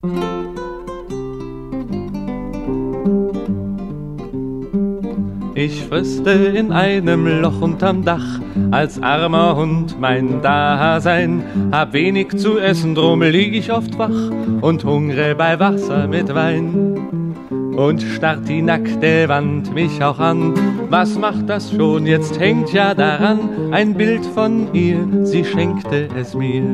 Ich friste in einem Loch unterm Dach, als armer Hund mein Dasein. Hab wenig zu essen, drum lieg ich oft wach und hungre bei Wasser mit Wein. Und starrt die nackte Wand mich auch an. Was macht das schon? Jetzt hängt ja daran ein Bild von ihr, sie schenkte es mir.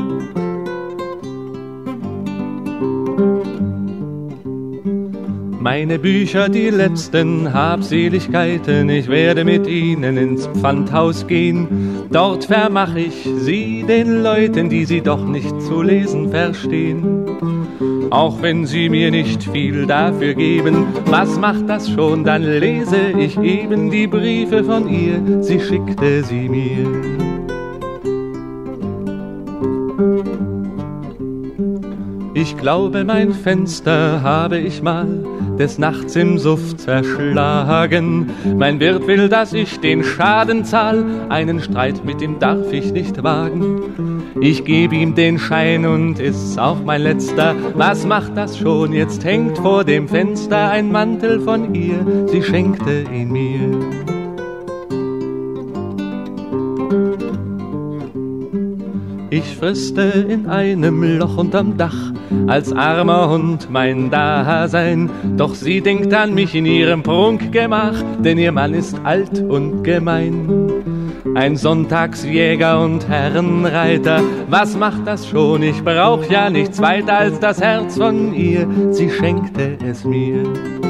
Meine Bücher, die letzten Habseligkeiten, ich werde mit ihnen ins Pfandhaus gehen. Dort vermach ich sie den Leuten, die sie doch nicht zu lesen verstehen. Auch wenn sie mir nicht viel dafür geben, was macht das schon, dann lese ich eben die Briefe von ihr, sie schickte sie mir. Ich glaube, mein Fenster habe ich mal des Nachts im Suff zerschlagen. Mein Wirt will, dass ich den Schaden zahl, einen Streit mit ihm darf ich nicht wagen. Ich geb ihm den Schein und ist's auch mein letzter. Was macht das schon? Jetzt hängt vor dem Fenster ein Mantel von ihr, sie schenkte ihn mir. Ich friste in einem Loch unterm Dach, als armer Hund mein Dasein. Doch sie denkt an mich in ihrem Prunkgemach, denn ihr Mann ist alt und gemein. Ein Sonntagsjäger und Herrenreiter, was macht das schon? Ich brauch ja nichts weiter als das Herz von ihr, sie schenkte es mir.